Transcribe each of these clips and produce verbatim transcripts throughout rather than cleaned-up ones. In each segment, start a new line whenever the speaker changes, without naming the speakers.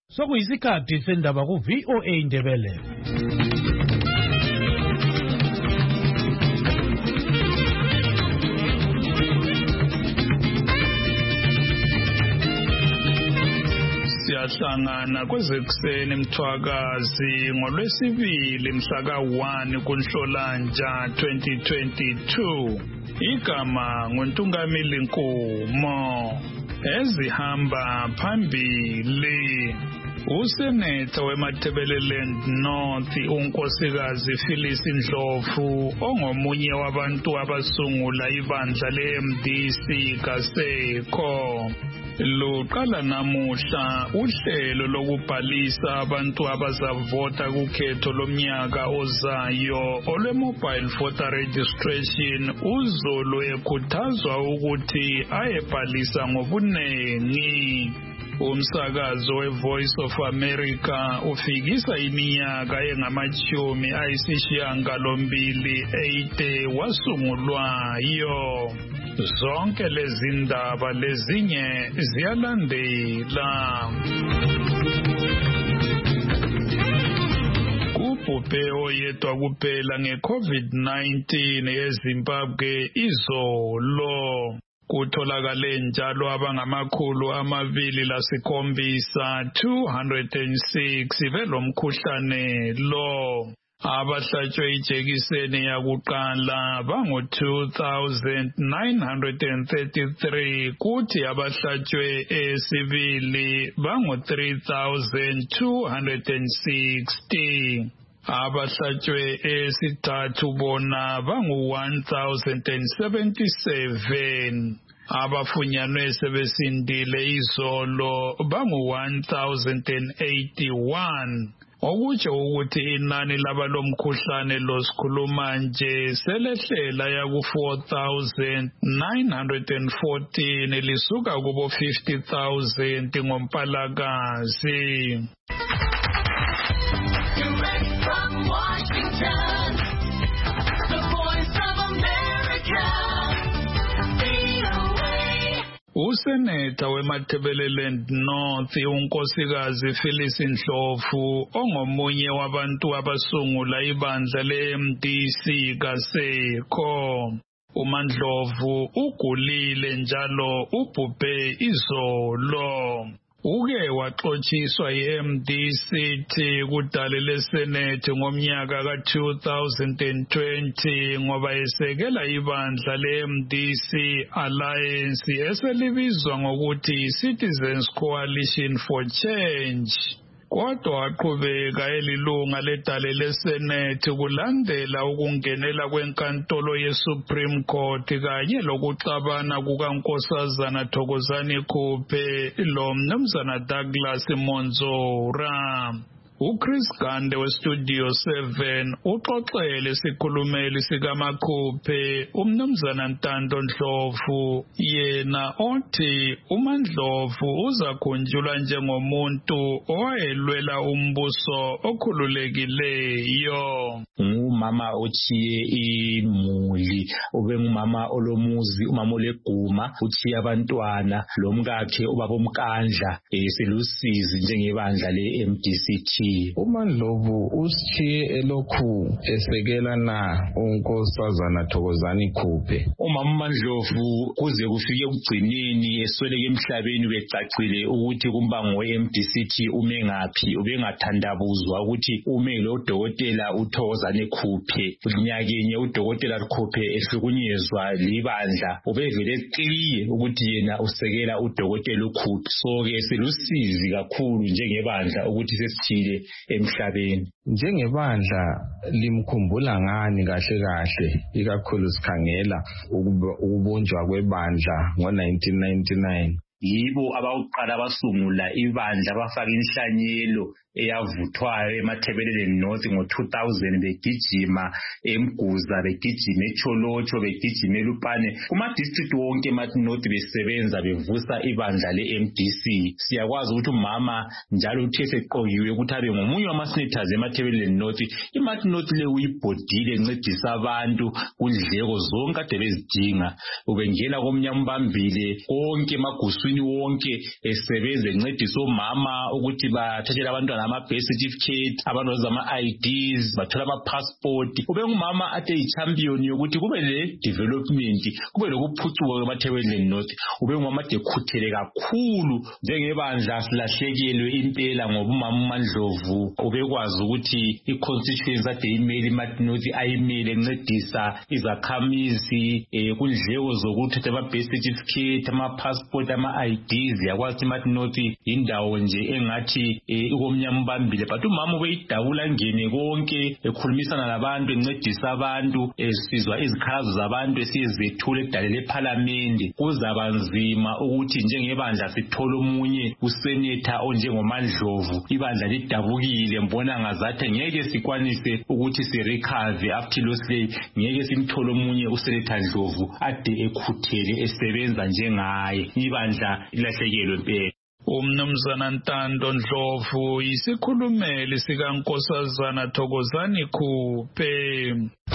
Sokuyisikhathi sendaba ku V O A Indebele.
Siyahlangana kwezekuseni Mthwakazi ngolwesibili mhla ka one kuNhlolanja twenty twenty-two. Igama nguNtungamili Nkumo. Ezihamba phambili. Usenetha weMatabeleland North unkosikazi Phyllis Ndlovu ongomunye wabantu abasungula ibandla le-M D C kaSekho. Luqala namuhla uhlelo lokubhalisa abantu abazavota kukhetho lomnyaka ozayo olwe-mobile voter registration. UZulu ekhuthazwa ukuthi ayebhalisa ngobunengi. Umsakazo we-Voice of America ufikisa iminyaka engamachumi ayisishiyagalombili eighty wasungulwayo. Zonke lezi ndaba lezinye ziyalandela. Kubhubhe oyedwa kuphela nge-COVID nineteen eZimbabwe izolo. Kutholakale njalo abangamakhulu amabili lasikhombisa two hundred six belomkhuhlane lo. Abahlatshwe ijekiseni yakuqala bangu two thousand nine hundred thirty-three kuthi abahlatshwe esibili bangu three thousand two hundred sixty. Abahlatshwe esithathu bona bangu one thousand seventy-seven. Abafunyanwe sebesindile izolo bangu one thousand eighty-one. Okutsho ukuthi inani labalomkhuhlane losikhuluma nje selehlela yaku four thousand nine hundred fourteen lisuka kubo fifty thousand ngoMpalakazi.
Direct from Washington, the Voice of America, V O A.
Usenetha weMatabeleland North unkosikazi Phyllis Ndlovu ongomunye wabantu abasungula ibandla le-M D C kaSekho. uMandlovu ugulile njalo ubhubhe izolo. Uke waxotshiswa yi-M D C T kudale leSenate ngomnyaka ka two thousand twenty ngoba esekela ibandla le-M D C Alliance eselibizwa ngokuthi Citizens Coalition for Change. Kodwa waqhubeka elilunga ledale leSenate kulandela ukungenela kwenkantolo yeSupreme Court kanye lokuxabana kukaNkosazana Thokozani Khuphe lo mnumzana Douglas Monzora. uChris Gande weStudio seven uxoxele isikhulumeli sikaMakhuphe umnumzana Ntando Ndlovu yena othi uMandlovu uzakhunjulwa njengomuntu owayelwela umbuso okhululekileyo.
Ngumama ochiye imuli, ubengumama olomuzi, umama oleguma, uchiye abantwana, lomkakhe ubaba uMkandla, esilusizi njengebandla le-M D C T.
uMandlovu usichiye elokhu esekela na unkosazana Thokozani Khuphe.
Umama uMandlovu kuze kufike ugcineni esweleke emhlabeni becacile ukuthi kumbango we-M D C T ume ngaphi, ubengathandabuzwa ukuthi ume lo dokotela uThokozani Khuphe. Nyakenye udokotela Khuphe ehlukunyezwa libandla ubevele eqiye ukuthi yena usekela udokotela uKhuphe. So ke silusizi kakhulu njengebandla ukuthi sesithile emhlabeni.
Njengebandla limkhumbula ngani kahle kahle ikakhulu sikhangela ukubunjwa kwebandla ngo nineteen ninety-nine?
Yibo abawuqala basungula ibandla bafaka inhlanyelo eyavuthwayo eMatabeleland North ngo two thousand begijima eMguza, begijima eCholocho, begijima eLupane, kuma district wonke eMatabeleland North besebenza bevusa ibandla le-M D C. Siyakwazi ukuthi umama njalo uthe seqokiwe ukuthi abe ngomunye wama-senators eMatabeleland North. iMatabeleland North le uyibhodile encedisa abantu kundleko zonke ade bezidinga. Ubengena komnyama umbambile konke emagusu emazweni wonke esebenza encedisa omama ukuthi bathathele abantwana ama-birth certificate, abantu bazenza ama-I Ds, bathola ama-passport. Ube ngumama ade yi-champion yokuthi kube le-development, kube lokuphucuka kwemaThebeleni North. Ube ngumama ade khuthele kakhulu njengebandla silahlekelwe impela ngoba umama uMandlovu ubekwazi ukuthi i-constituency ade imele iMathi-North ayimele encedisa izakhamizi eh kundleko zokuthi ama-birth certificate, ama-passport, ama-I Ds. Yakwazi iMathi-North indawo nje engathi ikomnyama ubambile, but umama ubeyidabula ngene konke ekhulumisana nabantu encedisa abantu esizwa izikhalazo zabantu esizethule edalele eParliament. Kuzaba nzima ukuthi njengebandla sithola omunye usenator onjengoMandlovu, ibandla lidabukile, mbona ngazathi ngeke sikwanise ukuthi sirecover after loss lay, ngeke simthole omunye usenator Ndlovu ade ekhuthele esebenza njengaye, ibandla ilahlekelwe impela.
Umnumzana Ntando Ndlovu yisikhulumeli sikaNkosazana Thokozani Khuphe.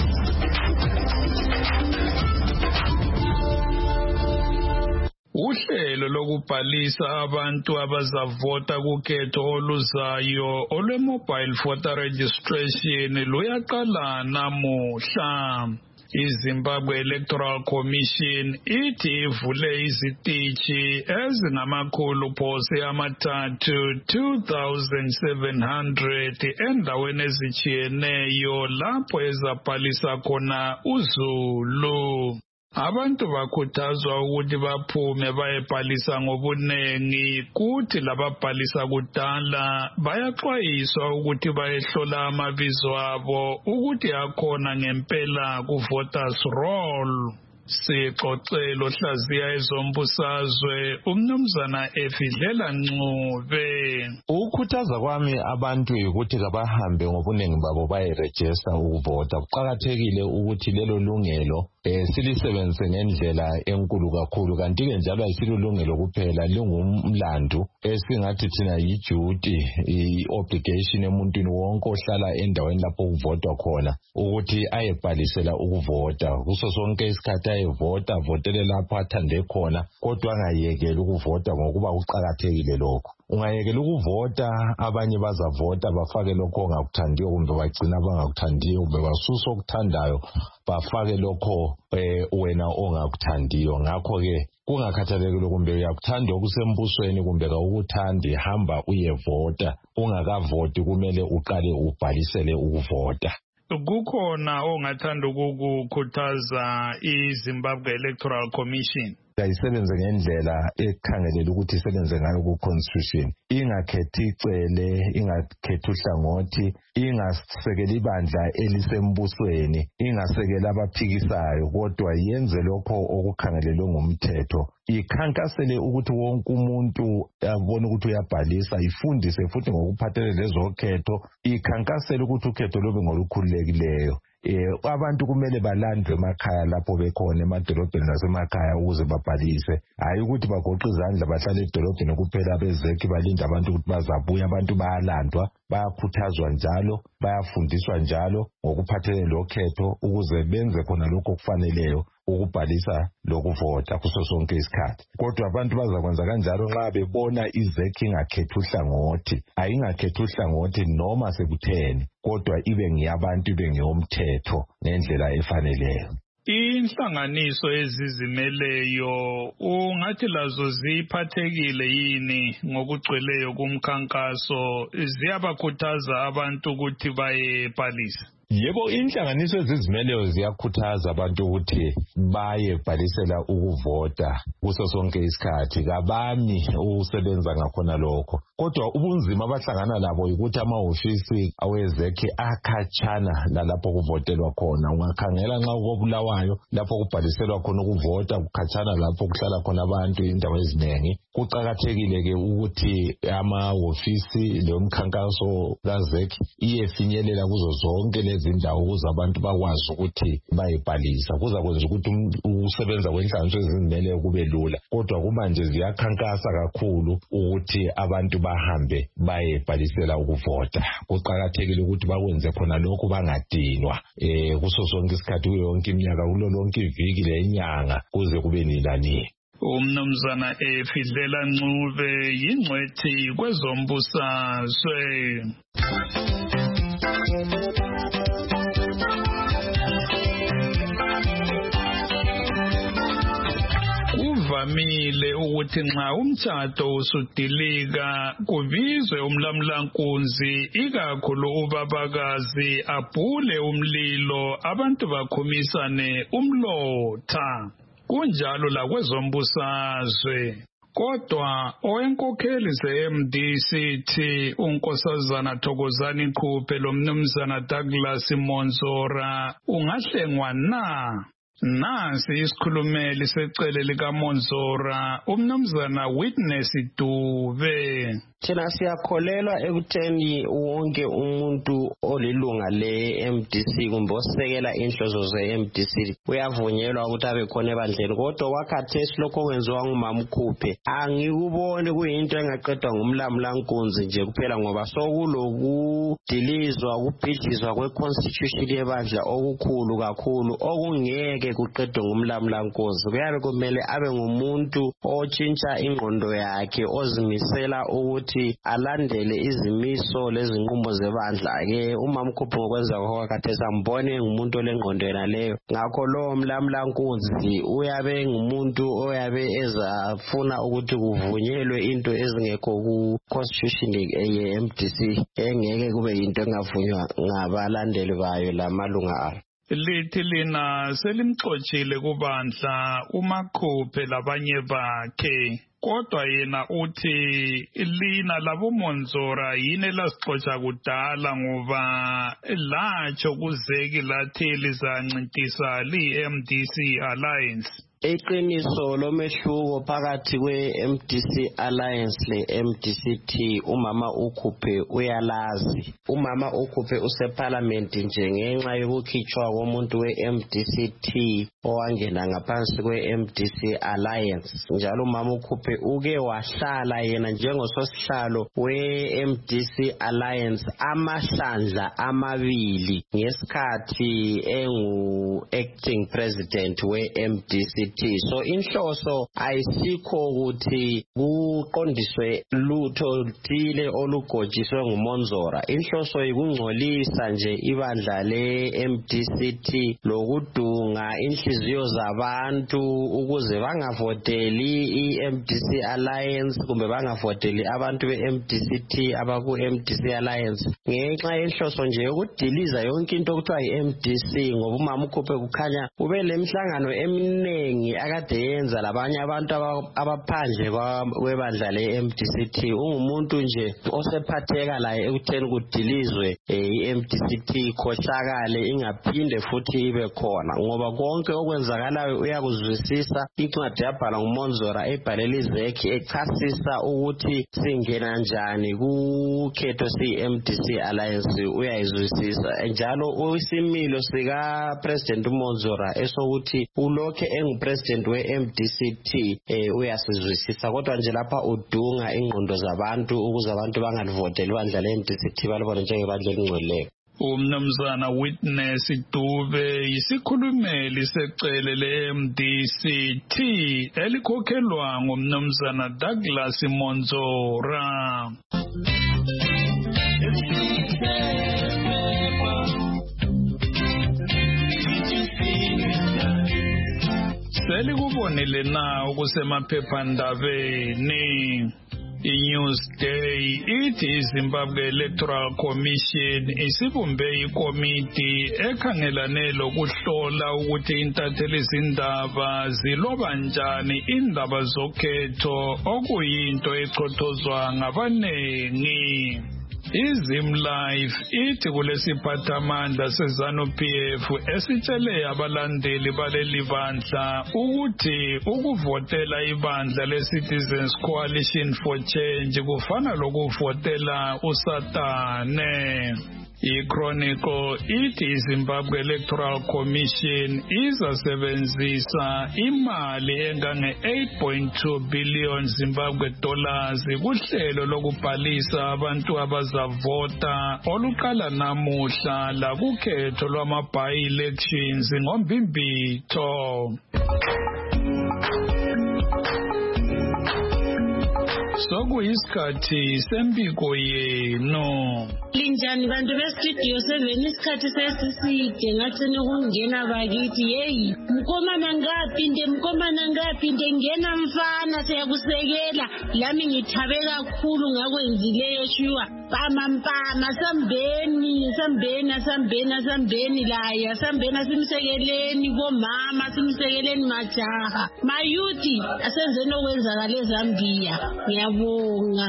Uhlelo lokubhalisa abantu abazavota kukhetho oluzayo olwe-mobile voter registration luyaqala namuhla. iZimbabwe Electoral Commission ithi ivule izitishi ezingamakhulu phose amathathu two thousand seven hundred endaweni ezitshiyeneyo lapho ezabhalisa khona uZulu. Abantu bakhuthazwa ukuthi baphume bayebhalisa ngobunengi, kuthi lababhalisa kudala bayaxwayiswa ukuthi bayehlola amabizo abo ukuthi akhona ngempela ku-voters roll. Sixoxelo hlaziya ezombusazwe umnumzana Efidlela Ncube.
Ukukhuthaza kwami abantu ukuthi kabahambe ngobunengi babo bayeregister ukuvota. Kuqakathekile ukuthi lelo lungelo eh silisebenzise ngendlela enkulu kakhulu, kanti ke njalo ayisilungelo kuphela, lingumlandu esingathi thina yi-duty, i-obligation emuntwini wonke ohlala endaweni lapho kuvotwa khona ukuthi ayebhalisela ukuvota. Kuso sonke isikhathi ayevota, votele lapho athande khona, kodwa angayekeli ukuvota ngokuba kuqakathekile lokho. Ungayekela ukuvota, abanye bazavota bafake lokho ongakuthandiyo kumbe bagcina bangakuthandiyo kumbe basusa okuthandayo bafake lokho eh wena ongakuthandiyo. Ngakho ke kungakhathalekile kumbe uyakuthanda okusembusweni kumbe kawukuthandi, hamba uyevota. Ungakavoti kumele uqale ubhalisele ukuvota.
Kukhona ongathanda ukukhuthaza iZimbabwe Electoral Commission
ayisebenze ngendlela ekhangelela ukuthi isebenze ngayo ku-constitution, ingakhethi icele, ingakhethi uhlangothi, ingasekeli ibandla elisembusweni, ingasekeli abaphikisayo, kodwa yenze lokho okukhangelelwe ngumthetho. Ikhankasele ukuthi wonke umuntu abone ukuthi uyabhalisa, ifundise futhi ngokuphathelene lezokhetho, ikhankasele ukuthi ukhetho lobe ngolukhululekileyo. Eh abantu kumele balandwe emakhaya lapho bekhona emadolobheni nasemakhaya ukuze babhalise, hayi ukuthi bagoqa izandla bahlale edolobheni kuphela bezeki balinda abantu ukuthi bazabuya. Abantu bayalandwa, bayakhuthazwa njalo, bayafundiswa njalo ngokuphathelene lokhetho ukuze benze khona lokho okufaneleyo ukubhalisa lokuvota kuso sonke isikhathi. Kodwa abantu bazakwenza kanjalo nxa bebona izeki ingakhethi uhlangothi, ayingakhethi uhlangothi noma sekutheni, kodwa ibe ngiyabantu, ibe ngiyomthetho ngendlela efaneleyo.
Inhlanganiso ezizimeleyo ungathi lazo ziphathekile yini ngokugcweleyo kumkhankaso, ziyabakhuthaza abantu ukuthi bayebhalisa?
Yebo, inhlanganiso ezizimeleyo ziyakhuthaza abantu ukuthi bayebhalisela ukuvota kuso sonke isikhathi. Kabami usebenza ngakhona lokho, kodwa ubunzima abahlangana labo ukuthi amahofisi awezekhe akhatshana lalapho kuvotelwa khona. Ungakhangela nxa ukobulawayo lapho kubhaliselwa khona ukuvota kukhatshana lapho kuhlala khona abantu indawo ezinengi. Kuqakathekile ke ukuthi amahofisi lomkhankaso kazekhe iyefinyelela kuzo zonke izindawo ukuze abantu bakwazi ukuthi bayebhalisa. Kuzakwenza ukuthi usebenza kwenhlanganiso ezizimeleyo kube lula, kodwa kumanje ziyakhankasa kakhulu ukuthi abantu bahambe bayebhalisela ukuvota. Kuqakathekile ukuthi bakwenze khona lokho bangadinwa eh kuso sonke isikhathi, kuyo yonke iminyaka, kulo lonke iviki lenyanga, kuze kube nilanini.
Umnumzana Efidlela Ncube yingcwethi kwezombusazwe. Kuvamile ukuthi nxa umtshado usudilika kubizwe umlamlankunzi ikakhulu ubabakazi abhule umlilo abantu bakhumisane umlotha. Kunjalo la kwezombusazwe. Kodwa owenkokheli ze-M D C T unkosazana Thokozani Quphe lo mnumzana Douglas Monzora ungahlengwa na? Nansi isikhulumeli secele lika Monzora umnumzana Witness Dube.
Thina siyakholelwa ekutheni wonke umuntu olilunga le-M D C kumbe osekela inhloso ze-M D C uyavunyelwa ukuthi abe khona ebandleni, kodwa wakhathesi lokho okwenziwa ngumama uKhuphe angikuboni kuyinto engaqedwa ngumlamlankunzi nje kuphela, ngoba sokulokudilizwa ukubhidlizwa kwe-constitution yebandla okukhulu kakhulu okungeke kuqedwe ngumlamlankunzi. Kuyabe kumele abe ngumuntu otshintsha ingqondo yakhe, ozimisela ukuthi alandele izimiso lezinqumo zebandla-ke. Umama uKhuphe ngokwenza kwakhathesi ambone ngumuntu olengqondo yena leyo. Ngakho lowo mlamlankunzi uyabe ngumuntu oyabe ezafuna ukuthi kuvunyelwe into ezingekho ku-constitution ye-M D C engeke kube yinto engavunywa ngabalandeli bayo lamalunga alo.
Lithi lina selimxotshile kubandla uMakhuphe labanye bakhe, kodwa yena uthi lina labo Monzora yini lasixotsha kudala ngoba latsho kuzeki lathi lizancintisa li-M D C Alliance.
Iqiniso lomehluko phakathi kwe-M D C Alliance le-M D C T umama uKhuphe uyalazi. Umama uKhuphe useparliament nje ngenxa yokukhitshwa komuntu we-M D C T owangena ngaphansi kwe-M D C Alliance. Njalo umama uKhuphe uke wahlala yena njengososihlalo we-M D C Alliance amahlandla amabili ngesikhathi engu acting president we-M D C T. So inhloso ayisikho ukuthi kuqondiswe lutho thile olugotshiswe nguMonzora. Inhloso ikungcolisa nje ibandla le-M D C T lokudunga inhliziyo zabantu ukuze bangavoteli i-M D C Alliance kumbe bangavoteli abantu be-M D C T abaku-M D C Alliance ngenxa yenhloso nje yokudiliza yonke into okuthiwa yi-M D C. Ngoba umama uKhuphe kukhanya ube lemhlangano eminingi akade yenza labanye abantu abaphandle kwebandla le-M D C T. Ungumuntu nje osephatheka laye ekutheni kudilizwe i-M D C T khohlakale ingaphinde futhi ibe khona, ngoba konke okwenzakalayo uyakuzwisisa. Incwadi yabhala nguMonzora ebhalela izekhi echasisa ukuthi singena njani kukhetho siyi-M D C Alliance uyayizwisisa. Njalo isimilo sika President uMonzora esokuthi ulokhe engupresident we-M D C T eh uyasizwisisa, kodwa nje lapha udunga ingqondo zabantu ukuze abantu bangalivoteli ibandla le-M D C T balibone njengebandla elingcweleyo.
Umnumzana Witness Dube yisikhulumeli secele le-M D C T elikhokhelwa ngumnumzana Douglas Monzora. Selikubonile na okusemaphephandabeni. I-Newsday ithi iZimbabwe Electoral Commission isibumbe ikomiti ekhangelane lokuhlola ukuthi intatheli zindaba ziloba njani indaba zokhetho okuyinto echothozwa ngabanengi. iZimlife ithi kulesiphathamandla seZanu-P F esitshele abalandeli baleli bandla ukuthi ukuvotela ibandla le-Citizens Coalition for Change kufana lokuvotela uSatane. I-Chronicle ithi iZimbabwe Electoral Commission izasebenzisa imali engange eight point two billion Zimbabwe dollars kuhlelo lokubhalisa abantu abazavota oluqala namuhla lakukhetho lwama-by-elections ngoMbimbitho. sokuyisikhathi sempiko yenu.
Linjani bantu bestudio seven isikhathi sesiside ngathini ukungena bakithi yeyi mkomana ngaphinde mkomana ngaphinde ngena mfana siyakusekela lami ngithabe kakhulu ngakwenzileyo shuwa pama mpama sambeni sambeni sambeni sambeni laya sambeni simsekeleni bomama simsekeleni majaha mayuthi asenzeni okwenzakala eZambia ngiyabonga.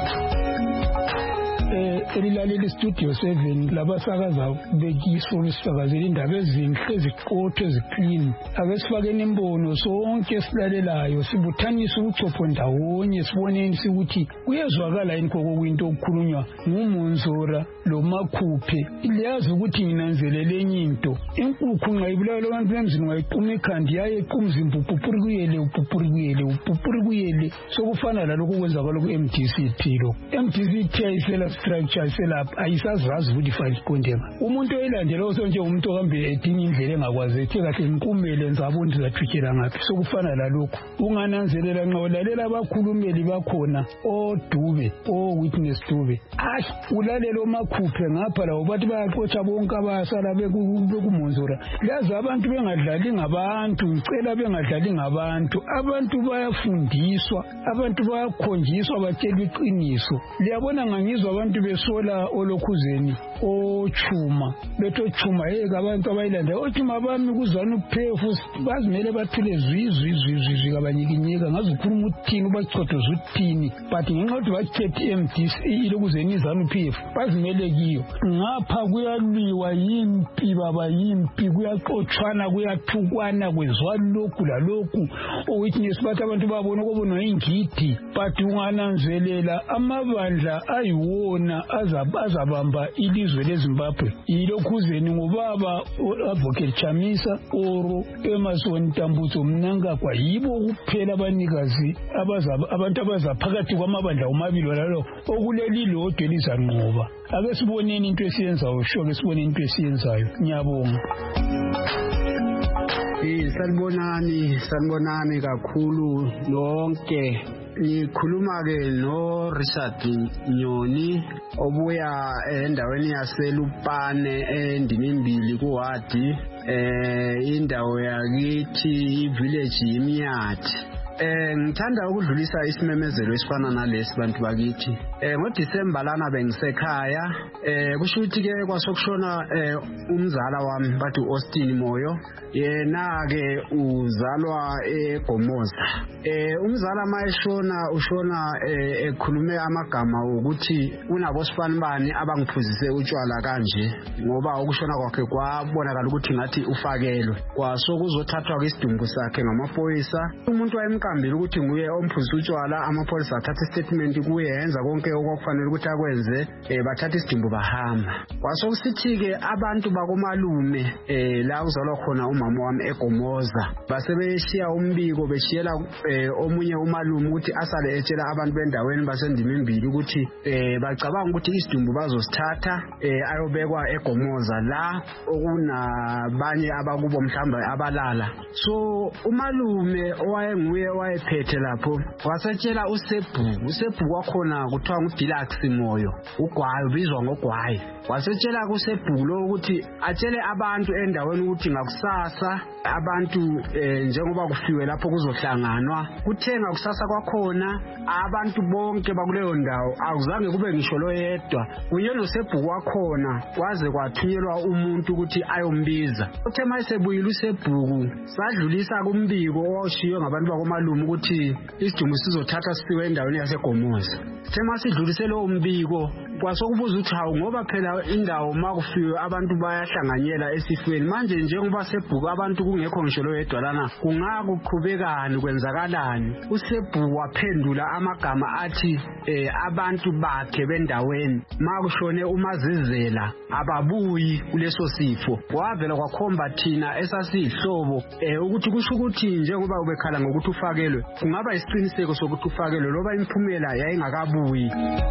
elilaleli studio seven labasakaza bekiso lisakazela indaba ezinhle eziqotho eziqini ake sifakeni imbono sonke esilalelayo sibuthanise ubuchopho ndawonye siboneni ukuthi kuyezwakala yini kokuyinto okukhulunywa nguMonzora lo Makhuphe liyazi ukuthi nginanzelele enye into inkukhu nxa ibulawa abantu emzini ngayiquma ikhandi yaye equmzimba upupurikuyele upupurikuyele upupurikuyele sokufana lalokho kwenzakala ku-M D C T lo M D C T ayisela structure selapha ayisazazi ukuthi file iqondema umuntu oyilandela osonje umuntu ohambe edinga indlela engakwazi ethe kahle ngikumele nzabona ndizathukela ngaphi sokufana lalokho ungananzelela nxa ulalela abakhulumeli bakhona oDube o-Witness Dube ayi ulalela oMakhuphe ngapha lawo bathi bayaxotsha bonke abasala bekuMonzora lazi abantu bengadlali ngabantu ngicela bengadlali ngabantu abantu bayafundiswa abantu bayakhonjiswa batshelwa iqiniso liyabona ngangizwa abantu besola olokhuzeni ochuma betho chuma yeka abantu abayilanda ochuma bami kuzana uphefu bazimele bathule zwizwi zwizwi kabanyikinyeka ngazikhuluma uthini ubachothoza uthini but ngenxa ukuthi bakhethe M D C ilokuzeni izana uphefu bazimele kiyo ngapha kuyalwiwa yimpi baba yimpi kuyaxotshwana kuyathukwana kwezwa lokhu lalokhu owitness bathi abantu babona kubona ingidi but ungananzelela amabandla ayiwona azabamba ilizwe leZimbabwe ilokhuzeni ngubaba advocate Chamisa oro Emerson Tambutso Mnangagwa yibo kuphela abanikazi abantu abazaphakathi kwamabandla omabili lalo okuleli lodwe lizanqoba ake siboneni into esiyenzayo sho ke siboneni into esiyenzayo ngiyabonga.
Eh sanibonani sanibonani kakhulu lonke ngikhuluma ke no Richard Nyoni obuya endaweni yaseLupane endimimbili kuwadi eh indawo yakithi ivillage yimiyati. Eh ngithanda ukudlulisa isimemezelo esifana nalesi bantu bakithi. Eh ngoDisemba lana bengisekhaya eh kusho ukuthi ke kwasokushona eh umzala wami bathi Austin Moyo yena ke uzalwa eGomoza. Eh umzala mayeshona ushona ekhulume amagama ukuthi unabosifani bani abangiphuzise utshwala kanje ngoba ukushona kwakhe kwabonakala ukuthi ngathi ufakelwe kwasokuzothathwa kwisidumbu sakhe ngamaphoyisa umuntu wayemkambile ukuthi nguye omphuzisa utshwala amaphoyisa athatha istatement kuye yenza konke okufanele ukuthi akwenze bathatha isidumbu bahamba kwasokusithi ke abantu bakomalume eh la uzalwa khona umama wami eGomoza basebeshiya umbiko beshiyela omunye umalume ukuthi asale etshela abantu bendaweni basendimimbili ukuthi eh bacabanga ukuthi isidumbu bazosithatha eh ayobekwa eGomoza la okunabanye abakubo mhlamba abalala so umalume owayenguye wayephethe lapho wasetshela uSebhu uSebhu wakhona kuthiwa nguDeluxe Moyo ugwayo bizwa ngogwayi wasetshela kuSebhu lo ukuthi atshele abantu endaweni ukuthi ngakusasa abantu njengoba kufiwe lapho kuzohlanganwa kuthenga kusasa kwakhona abantu bonke bakuleyo ndawo akuzange kube ngisho lo yedwa kunye noSebhu wakhona kwaze kwathunyelwa umuntu ukuthi ayombiza uthe mayesebuyile uSebhu sadlulisa kumbiko owashiyo ngabantu bakomalume ukuthi isidumbu sizothatha sifiwe endaweni yaseGomoza uthe masidlulise lo mbiko kwasokubuza ukuthi hawu ngoba phela indawo makufiwe abantu bayahlanganyela esifweni manje njengoba Sebhu abantu kungekho ngisho lo yedwa lana kungakuqhubekani kwenzakalani uSebhu waphendula amagama athi eh abantu bakhe bendaweni makushone umazizela ababuyi kuleso sifo wavela kwakhomba thina esasihlobo eh ukuthi kusho ukuthi njengoba ubekhala ngokuthi ufakelwe kungaba isiqiniseko sokuthi ufakelwe loba imphumela yayingakabuyi.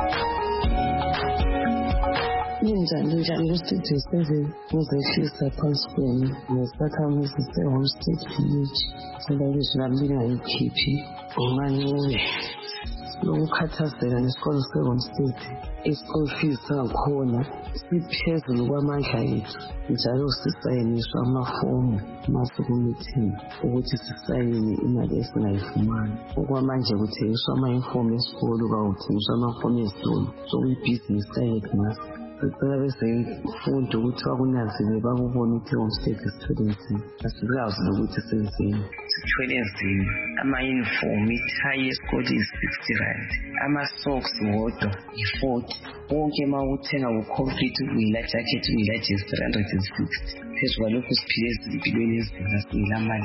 Ninjani njani kustudio seven kuzehlisa phansi kwenu nesakhamuzi se-Homestead Village sebabizwa lami ngayikhiphi uManyule lokukhathazeka nesikolo se-Home State. Isikolo fees sangakhona siphezulu kwamandla ethu, njalo sisayiniswa amafomu masukumeeting ukuthi sisayine imali esingayifumani. Okwamanje kuthengiswa ama-inform esikolo kawuthengiswa amafomu ezitolo, sokuyibhizinisi kayethu ngasi. Sicela bezemfundo ukuthi bakunanzile bakubone ukuthi i-Home State isithwele nzima. Asikazi nokuthi senzeni.
Sithwele nzima. Ama-uniform, ithayi yesikolo is-sixty rand. Ama-socks wodwa i-forty. Wonke uma uthenga ku-complete uyila jacket uyila jezi three hundred sixty. Phezu kwalokho siphile ezimpilweni ezinzima singelamali.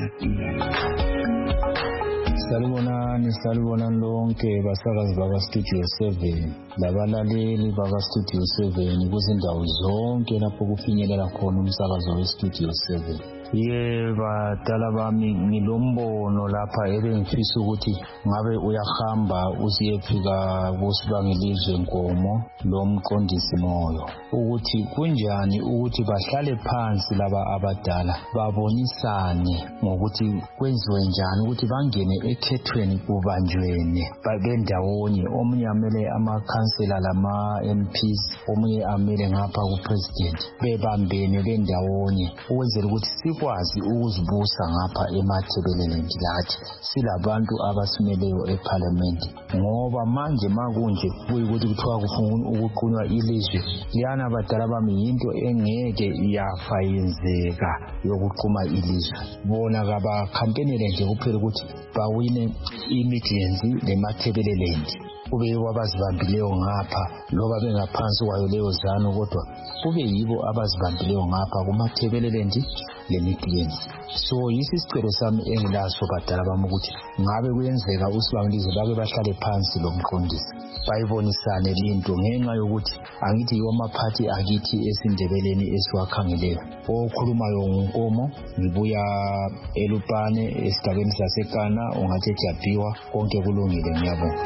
Salibonani, salibonani lonke basakazi baka Studio seven, labalaleli baka Studio seven kuzindawo zonke lapho kufinyelela khona umsakazo we Studio seven. Ye badala bami ngilombono lapha ebengifisa ukuthi ngabe uyahamba usiyefika kuSibangilizwe Nkomo lo mqondisi moyo ukuthi kunjani ukuthi bahlale phansi laba abadala babonisane ngokuthi kwenziwe njani ukuthi bangene ekhethweni kubanjwene babendawonye, omunye amele amakhansela lama M Ps, omunye amele ngapha kupresident, bebambene bendawonye ukwenzela ukuthi sikwazi ukuzibusa ngapha emathebeleleni lathi silabantu abasimeleyo eParliament. Ngoba manje makunje kuyikuthi kuthiwa kufuna ukuqunywa ilizwe liyana badala bami yinto engeke yafa yenzeka yokuquma ilizwe. Bona kaba campaignele nje kuphela ukuthi bawine imidlenzi lemathebeleleni kube yibo abazibambileyo ngapha loba bengaphansi kwayo leyo zano, kodwa kube yibo abazibambileyo ngapha kumathebeleleni lemidlenzi. So yisicelo sami engilaso badala bami ukuthi ngabe kuyenzeka uSibangilizwe bake bahlale phansi lo mqondisi bayibonisane linto, ngenxa yokuthi angithi yiwo amaphathi akithi esindebeleni esiwakhangeleyo. Okhulumayo uNkomo, ngibuya eLupane esigabeni saseKana, ungathi eJabiwa, konke kulungile, ngiyabonga.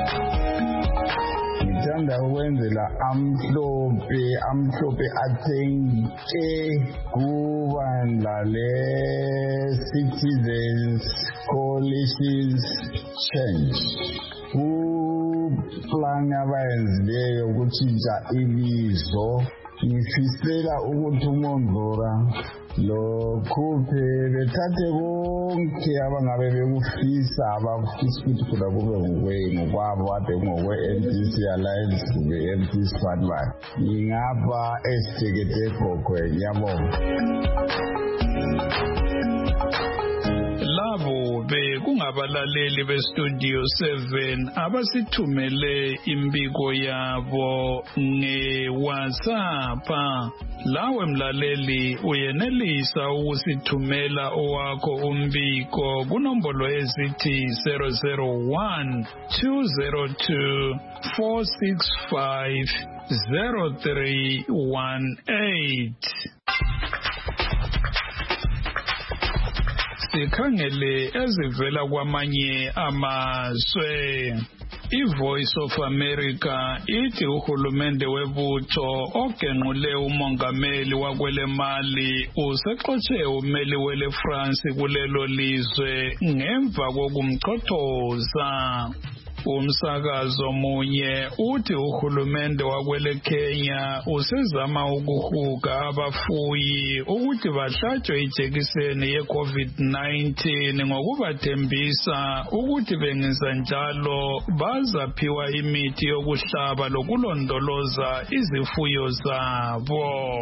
Ngithanda ukwenzela amhlophe amhlophe athenge kubandla le-Citizens Coalitions Change. Kuplan abayenzileyo ukutshintsha ibizo, ngifisela ukuthi uMondlora lo khuphe bethathe konke abangabe bekufisa abafisa ukuthi khona kube ngokwabo kade ngokwe-M T C Alliance kube-M T C Fund. Ngingapha esitekete gogwe, ngiyabonga. Labo bekungabalaleli beStudio seven abasithumele imbiko yabo nge-WhatsApp. Lawe mlaleli uyenelisa ukusithumela owakho umbiko kunombolo ezithi zero zero one two zero two four six five zero three one eight. Sikhangele ezivela kwamanye amazwe. I-Voice of America ithi uhulumende webutho ogenqule umongameli wakwele Mali usexotshe umeli wele France kulelo lizwe ngemva kokumchothoza. Umsakazo munye uthi uhulumende wakwele Kenya usezama ukuhuga abafuyi ukuthi bahlatshwe ijekiseni ye-COVID nineteen ngokubathembisa ukuthi bengenza njalo bazaphiwa imithi yokuhlaba lokulondoloza izifuyo zabo.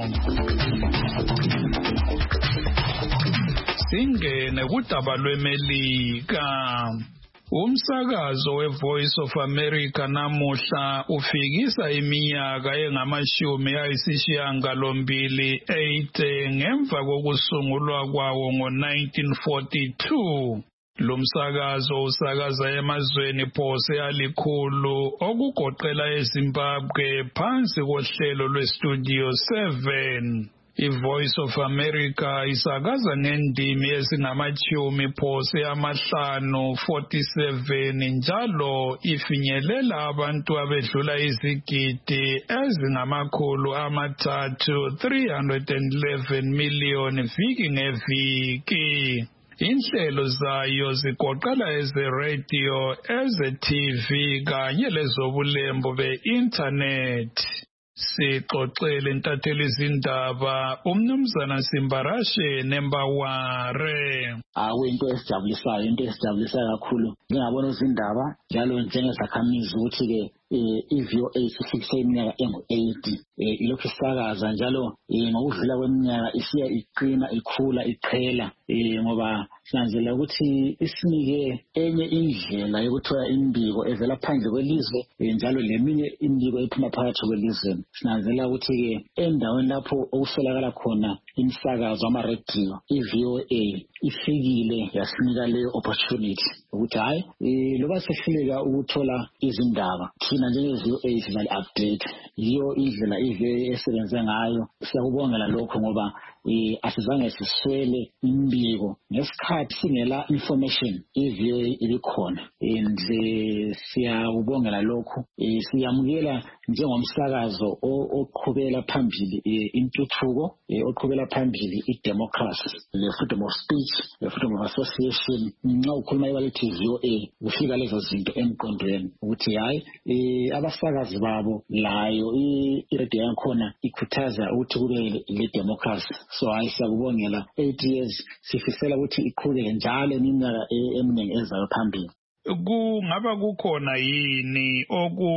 Singene kudaba lweMelika. Umsakazo we-Voice of America namuhla ufikisa iminyaka engamashumi ayisishiyagalombili eighty ngemva kokusungulwa kwawo ngo-nineteen forty-two. Lo msakazo usakaza emazweni phose alikhulu okugoqela eZimbabwe phansi kohlelo lweStudio seven. I-Voice of America isakaza ngendimi ezingamachumi phose amahlanu forty-seven njalo ifinyelela abantu abedlula izigidi ezingamakhulu amathathu three hundred eleven million viki ngeviki. inhlelo zayo zigoqela eze-radio, eze-T V kanye lezobulembo be-internet. Sixoxele intatheli izindaba umnumzana Simbarashe Nembaware.
Awu into esijabulisayo, into esijabulisayo kakhulu. Ngiyabona izindaba njalo njengezakhamizi ukuthi ke i-V O A isifikise iminyaka engu-eighty ilokhu isakaza njalo ngokudlula kweminyaka isiya iqina ikhula iqhela ngoba sinanzela ukuthi isinike enye indlela yokuthola imbiko evela phandle kwelizwe njalo leminye imbiko ephuma phakathi kwelizwe. Sinanzela ukuthi ke endaweni lapho okusolakala khona imisakazo ama-radio i-V O A ifikile yasinika leyo opportunity ukuthi hayi loba sehluleka ukuthola izindaba thina njenge-V O A sinali-update. Yiyo indlela i-V O A esebenze ngayo. Siyakubongela lokho ngoba asizange siswele imbiko ngesikhathi singela information i-V O A ibikhona and siyakubongela lokho. Siyamukela njengomsakazo oqhubela phambili intuthuko, oqhubela phambili idemocracy, le freedom of speech, le freedom of association. Nxa ukhuluma ibalithi V O A kufika lezo zinto emqondweni ukuthi hayi abasakazi babo layo i-radio yakhona ikhuthaza ukuthi kube le democracy. So hayi siyakubongela eight years sifisela ukuthi iqhubeke njalo iminyaka eminingi ezayo phambili.
Kungaba kukhona yini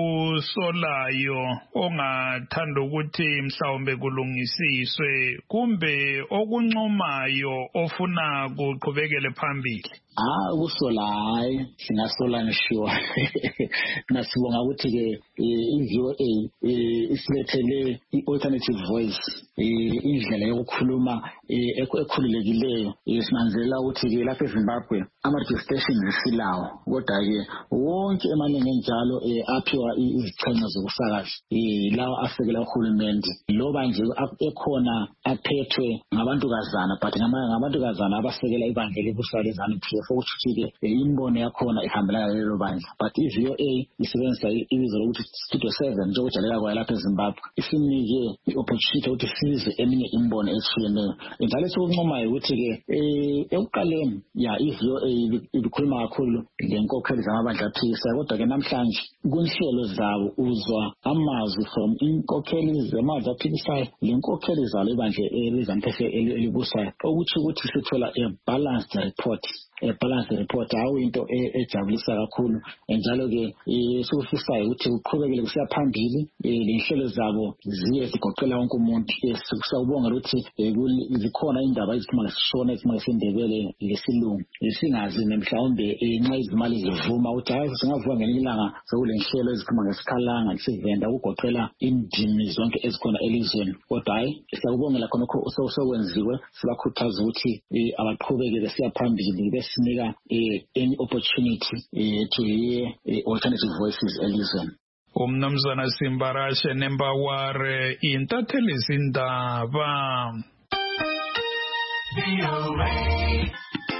okusolayo ongathanda ukuthi mhlawumbe kulungisiswe kumbe okuncomayo ofuna kuqhubekele phambili?
Ah, ukusola hayi singasola ngisho. Nasibonga ukuthi ke i-V O A isilethele i-alternative voice, indlela yokukhuluma ekhululekileyo. Sinanzela ukuthi ke lapha eZimbabwe ama-radio stations isilawo kodwa ke wonke emaningi njalo aphiwa izichenga zokusakaza lawa asekela uhulumende loba nje ekhona aphethwe ngabantukazana but ngabantukazana abasekela ibandla lebusalezana P F ukuthi ke imbono yakhona ihambelana lelo bandla. But i-V O A isebenzisa ibizo lokuthi Studio seven njengokujalela kwayo lapha eZimbabwe isinike i-opportunity ukuthi size eminye imbono etshiyeneyo. Njalo sokuncomayo ukuthi ke ekuqaleni ya i-V O A ibikhuluma kakhulu ngenkokheli zamabandla aphikisa kodwa ke namhlanje kunhlelo zabo uzwa amazwi from inkokheli zamabandla aphikisayo lenkokheli zalo ibandla elizantefe elibusayo ukuthi ukuthi sithola a balanced report. A balanced report awu into ejabulisa kakhulu njalo ke sokufisayo ukuthi uqhubekele kusiya phambili lenhlelo zabo ziye zigoqela wonke umuntu. Siyabonga ukuthi zikhona indaba eziphuma ngesishona eziphuma ngesindebele lesilungu singazi mhlawumbe nxa izimali zivuma ukuthi hayi singavuka ngelinye ilanga sokulenhlelo eziphuma ngesikhalanga lesivenda ukugoqela indimi zonke ezikhona elizweni. Kodwa hayi siyakubongela khonokho osokwenziwe sibakhuthaza ukuthi abaqhubeke besiya phambili sinika any opportunity to hear alternative voices elizweni.
Umnumzana Simbarashe Nembaware intatheli izindaba. V O A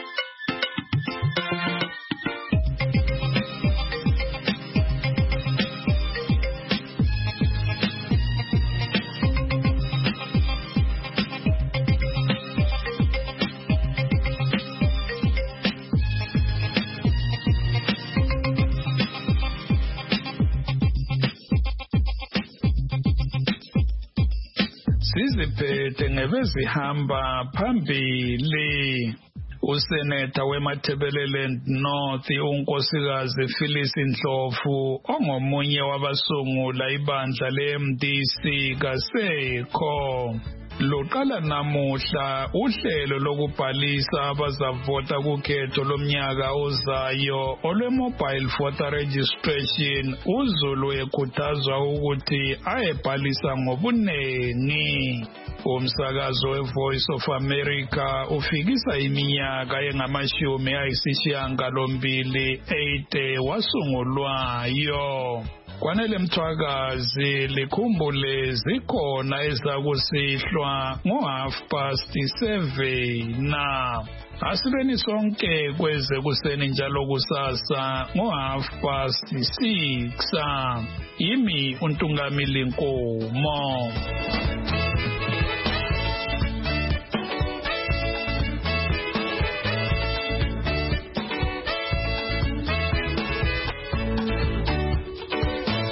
Siziphethe ngebezihamba phambili. Useneta weMatabeleland North unkosikazi Phyllis Ndlovu ongomunye wabasungula ibandla le-M D C kasekho. Luqala namuhla uhlelo lokubhalisa abazavota kukhetho lomnyaka ozayo olwe-mobile voter registration. uZulu ekhuthazwa ukuthi ayebhalisa ngobunengi. Umsakazo we-Voice of America ufikisa iminyaka engamashumi ayisishiyagalombili eighty wasungulwayo. Kwanele Mthwakazi likhumbule zikhona ezakusihlwa ngo half past seven na asibeni sonke kweze kuseni njalo kusasa ngo half past six. Yimi uNtungamili Nkomo.